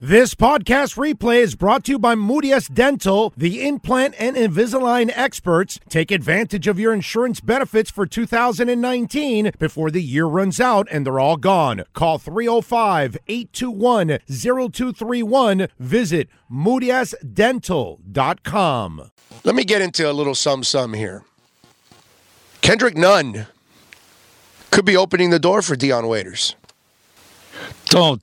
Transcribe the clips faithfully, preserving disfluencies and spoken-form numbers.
This podcast replay is brought to you by Moody S Dental, the implant and Invisalign experts. Take advantage of your insurance benefits for two thousand nineteen before the year runs out and they're all gone. Call three oh five, eight two one, oh two three one. Visit moody s dental dot com. Let me get into a little sum-sum here. Kendrick Nunn could be opening the door for Dion Waiters. Don't.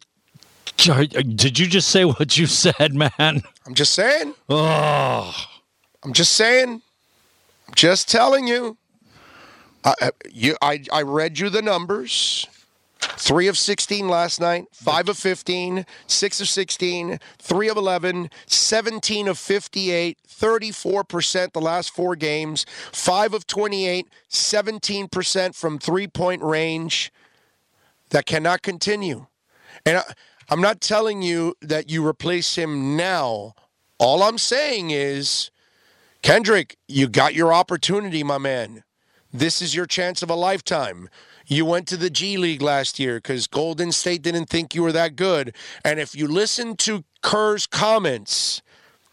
Did you just say what you said, man? I'm just saying. Oh. I'm just saying. I'm just telling you. I, you I, I read you the numbers. Three of sixteen last night, five of fifteen, six of sixteen, three of eleven, seventeen of fifty-eight, thirty-four percent the last four games, five of twenty-eight, seventeen percent from three-point range. That cannot continue. And I, I'm not telling you that you replace him now. All I'm saying is, Kendrick, you got your opportunity, my man. This is your chance of a lifetime. You went to the G League last year because Golden State didn't think you were that good. And if you listen to Kerr's comments,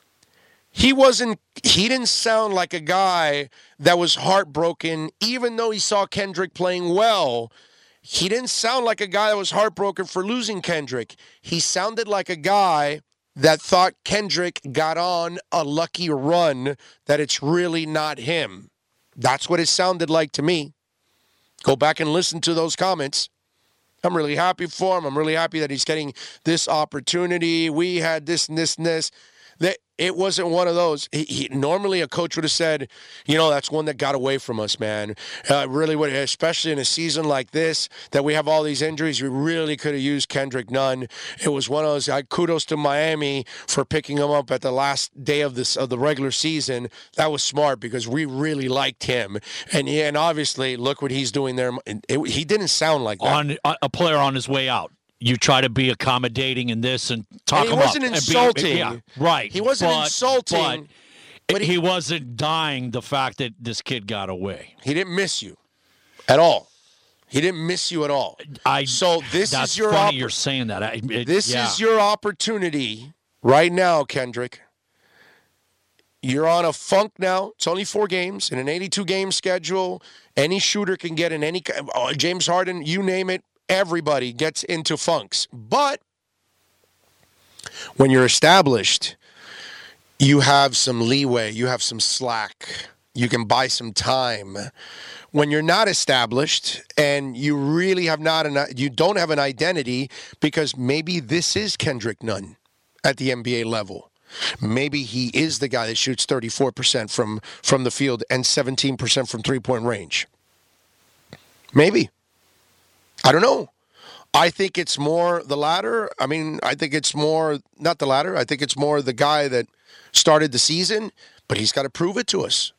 he wasn't, he didn't sound like a guy that was heartbroken, even though he saw Kendrick playing well. He didn't sound like a guy that was heartbroken for losing Kendrick. He sounded like a guy that thought Kendrick got on a lucky run, that it's really not him. That's what it sounded like to me. Go back and listen to those comments. I'm really happy for him. I'm really happy that he's getting this opportunity. We had this and this and this. That it wasn't one of those. He, he, normally a coach would have said, you know, that's one that got away from us, man. Uh, really would, especially in a season like this, that we have all these injuries. We really could have used Kendrick Nunn. It was one of those. I, kudos to Miami for picking him up at the last day of this of the regular season. That was smart because we really liked him. And and obviously, look what he's doing there. It, it, he didn't sound like that. On a player on his way out. You try to be accommodating in this and talk and he him wasn't up. Insulting. Be, yeah, right. He wasn't but, insulting. But, but he, he, he wasn't dying the fact that this kid got away. He didn't miss you at all. He didn't miss you at all. I. So this that's is your. Funny Oppor- you're saying that. I, it, this yeah. is your opportunity right now, Kendrick. You're on a funk now. It's only four games in an eighty-two game schedule. Any shooter can get in any. Uh, James Harden, you name it. Everybody gets into funks. But when you're established, you have some leeway. You have some slack. You can buy some time. When you're not established and you really have not, an, you don't have an identity because maybe this is Kendrick Nunn at the N B A level. Maybe he is the guy that shoots thirty-four percent from, from the field and seventeen percent from three-point range. Maybe. I don't know. I think it's more the latter. I mean, I think it's more, not the latter. I think it's more the guy that started the season, but he's got to prove it to us.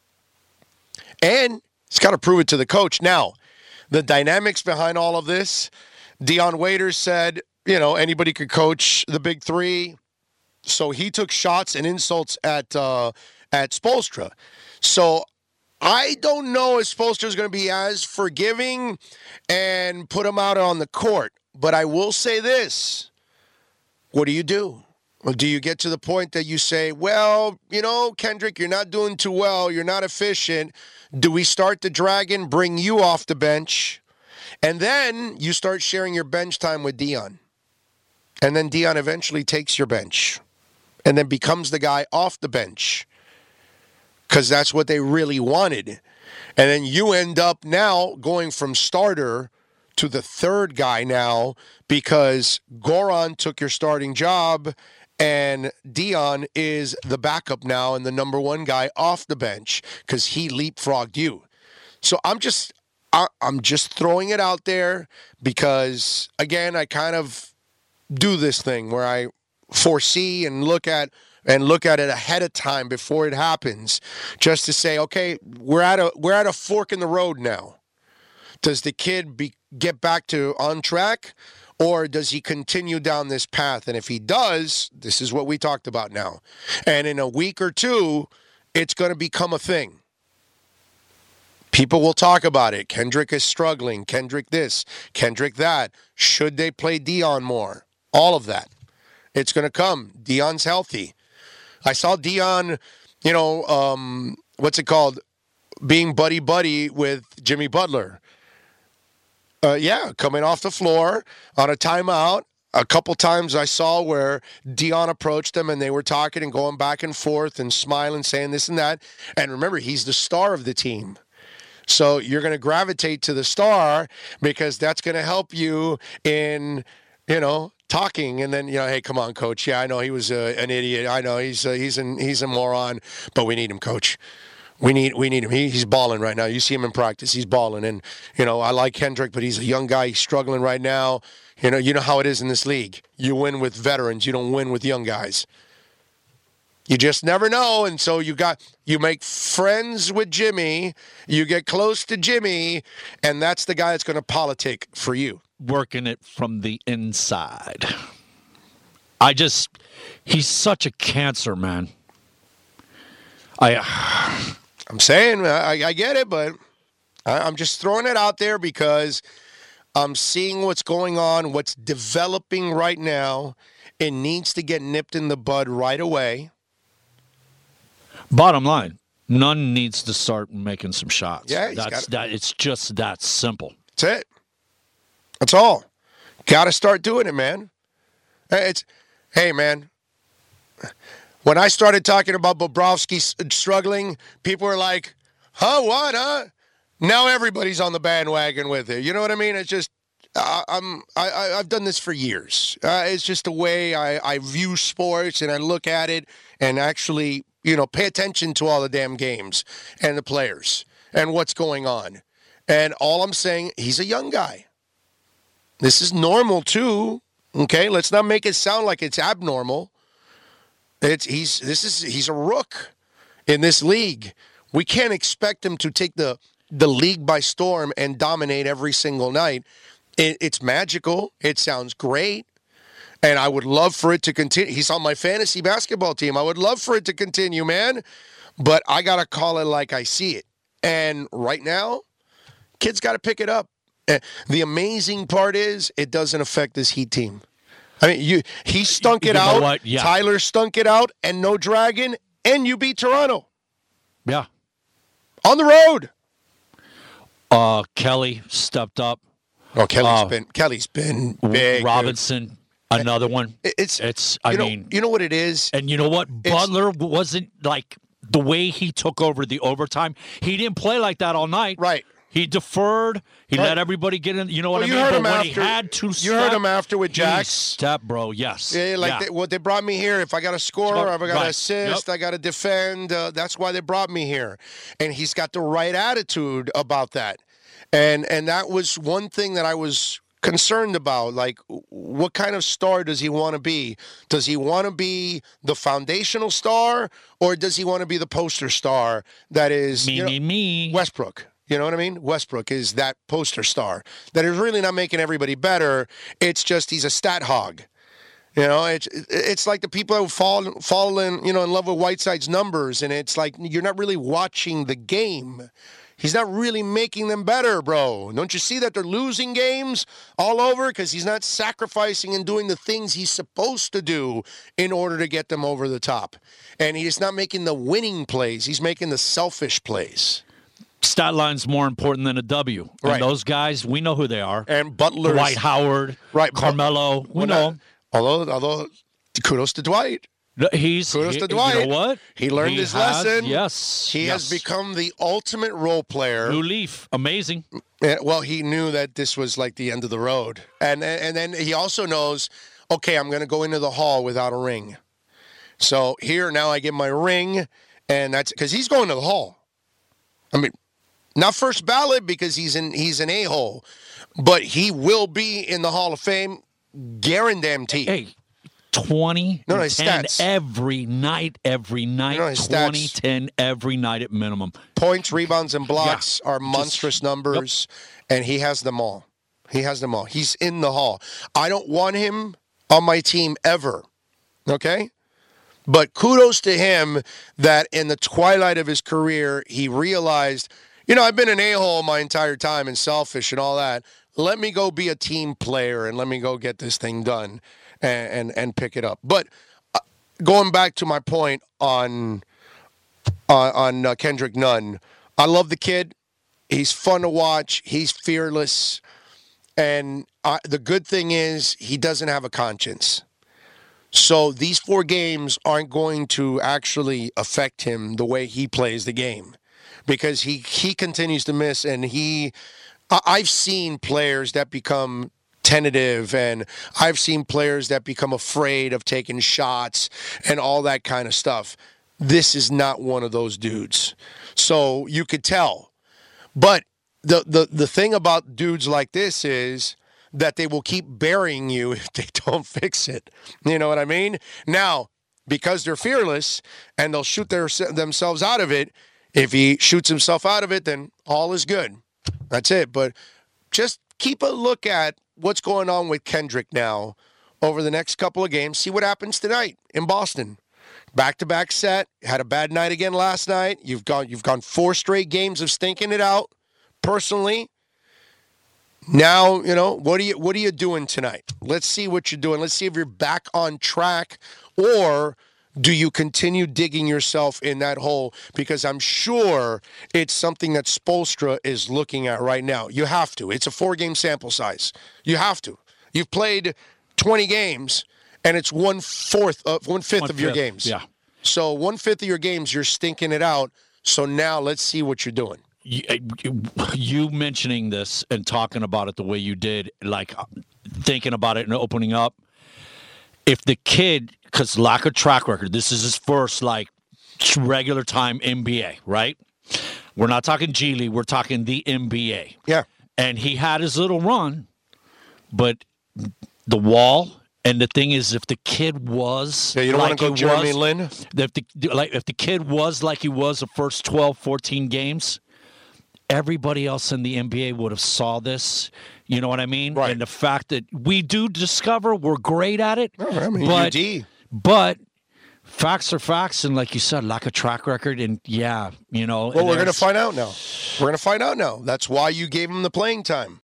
And he's got to prove it to the coach. Now, the dynamics behind all of this, Dion Waiters said, you know, anybody could coach the big three. So he took shots and insults at uh, at Spoelstra. So I don't know if Spoelstra is going to be as forgiving and put him out on the court. But I will say this. What do you do? Well, do you get to the point that you say, well, you know, Kendrick, you're not doing too well. You're not efficient. Do we start the dragon, bring you off the bench? And then you start sharing your bench time with Dion. And then Dion eventually takes your bench and then becomes the guy off the bench. Because that's what they really wanted. And then you end up now going from starter to the third guy now because Goran took your starting job and Dion is the backup now and the number one guy off the bench because he leapfrogged you. So I'm just I, I'm just throwing it out there because, again, I kind of do this thing where I foresee and look at and look at it ahead of time before it happens, just to say, okay, we're at a we're at a fork in the road now. Does the kid be, get back to on track, or does he continue down this path? And if he does, this is what we talked about now. And in a week or two, it's going to become a thing. People will talk about it. Kendrick is struggling. Kendrick this, Kendrick that. Should they play Dion more? All of that. It's going to come. Deion's healthy. I saw Deion, you know, um, what's it called? Being buddy-buddy with Jimmy Butler. Uh, yeah, coming off the floor on a timeout. A couple times I saw where Deion approached him and they were talking and going back and forth and smiling, saying this and that. And remember, he's the star of the team. So you're going to gravitate to the star because that's going to help you in, you know, talking. And then, you know, hey, come on, coach. Yeah, I know he was uh, an idiot. I know he's uh, he's an, he's a moron, but we need him, coach. We need we need him. He, he's balling right now. You see him in practice. He's balling. And, you know, I like Kendrick, but he's a young guy. He's struggling right now. You know, you know how it is in this league. You win with veterans. You don't win with young guys. You just never know. And so you got you make friends with Jimmy. You get close to Jimmy, and that's the guy that's going to politic for you. Working it from the inside. I just, he's such a cancer, man. I, I'm saying, I, I get it, but I, I'm just throwing it out there because I'm seeing what's going on, what's developing right now. It needs to get nipped in the bud right away. Bottom line, none needs to start making some shots. Yeah, he's that's gotta, that. It's just that simple. That's it. That's all. Got to start doing it, man. It's, hey, man. When I started talking about Bobrovsky struggling, people were like, "Huh? What? Huh?" Now everybody's on the bandwagon with it. You know what I mean? It's just, I, I'm, I, I've done this for years. Uh, it's just the way I, I view sports and I look at it and actually, you know, pay attention to all the damn games and the players and what's going on. And all I'm saying, he's a young guy. This is normal too. Okay, let's not make it sound like it's abnormal. It's he's this is he's a rook in this league. We can't expect him to take the the league by storm and dominate every single night. It, it's magical. It sounds great. And I would love for it to continue. He's on my fantasy basketball team. I would love for it to continue, man. But I got to call it like I see it. And right now, kids got to pick it up. The amazing part is it doesn't affect this Heat team. I mean, you he stunk it You know out. what? Yeah. Tyler stunk it out, and no Dragon, and you beat Toronto. Yeah. On the road. Uh, Kelly stepped up. Oh, Kelly's Uh, been Kelly's been big. Robinson, another one. It- It's It's. I you know, mean, you know what it is? and you know what? Butler wasn't like the way he took over the overtime. He didn't play like that all night. Right. He deferred. He Right. let everybody get in. You know what Well, I you mean? heard But him when after. he had to you step, heard him after with he Jax. stepped, bro. Yes. Yeah, like They, well, they brought me here. If I got to score, Yep. if I got to Right. assist, Yep. I got to defend. Uh, that's why they brought me here, and he's got the right attitude about that. And and that was one thing that I was concerned about. Like, what kind of star does he want to be? Does he want to be the foundational star, or does he want to be the poster star that is me, you know, me, me. Westbrook? You know what I mean? Westbrook is that poster star that is really not making everybody better. It's just he's a stat hog. You know, it's it's like the people who fall fall in you know in love with Whiteside's numbers, and it's like you're not really watching the game. He's not really making them better, bro. Don't you see that they're losing games all over because he's not sacrificing and doing the things he's supposed to do in order to get them over the top, and he's not making the winning plays. He's making the selfish plays. Stat line's more important than a W. Right. And those guys, we know who they are. And Butler's Dwight Howard, right, Carmelo, we Well, know not- Although, although, kudos to Dwight. him. He's Kudos he, to Dwight. You know what? He learned He his has- lesson. Yes. He yes. has become the ultimate role player. New Leaf. Amazing. And, well, he knew that this was like the end of the road, and and then he also knows, okay, I'm going to go into the hall without a ring. So here now I get my ring, and that's because he's going to the hall. I mean, not first ballot because he's in he's an a-hole, but he will be in the Hall of Fame, guaranteed. Hey, twenty, No, no, his ten stats. every night, every night, No, his twenty, stats. ten every night at minimum. Points, rebounds, and blocks are Just- monstrous numbers, and he has them all. He has them all. He's in the hall. I don't want him on my team ever, okay? But kudos to him that in the twilight of his career, he realized, you know, I've been an a-hole my entire time and selfish and all that. Let me go be a team player and let me go get this thing done. and and, and pick it up. But uh, going back to my point on uh, on uh, Kendrick Nunn, I love the kid. He's fun to watch. He's fearless. And uh, the good thing is he doesn't have a conscience. So these four games aren't going to actually affect him the way he plays the game, because he, he continues to miss. And he, I've seen players that become tentative, and I've seen players that become afraid of taking shots and all that kind of stuff. This is not one of those dudes. So you could tell. But the, the, the thing about dudes like this is that they will keep burying you if they don't fix it. You know what I mean? Now, because they're fearless and they'll shoot their, themselves out of it, if he shoots himself out of it, then all is good. That's it. But just keep a look at what's going on with Kendrick now over the next couple of games. See what happens tonight in Boston. Back-to-back set. Had a bad night again last night. You've gone, you've gone four straight games of stinking it out. Personally, now, you know, what are you what are you doing tonight? Let's see what you're doing. Let's see if you're back on track, or do you continue digging yourself in that hole? Because I'm sure it's something that Spoelstra is looking at right now. You have to. It's a four-game sample size. You have to. You've played twenty games, and it's one-fourth of, one-fifth one of your games. Yeah. So one-fifth of your games, you're stinking it out. So now let's see what you're doing. You, you mentioning this and talking about it the way you did, like thinking about it and opening up, if the kid, because lack of track record, this is his first, like, regular time N B A, right? We're not talking G League, we're talking the N B A. Yeah. And he had his little run, but the wall, and the thing is, if the kid was yeah, you don't like want to go Jeremy was, Lin? If the, like, if the kid was like he was the first twelve, fourteen games, everybody else in the N B A would have saw this. You know what I mean? Right. And the fact that we do discover we're great at it. Oh, I mean, but, U D. but facts are facts. And like you said, lack of track record. And, yeah, you know. Well, we're going to find out now. We're going to find out now. That's why you gave him the playing time.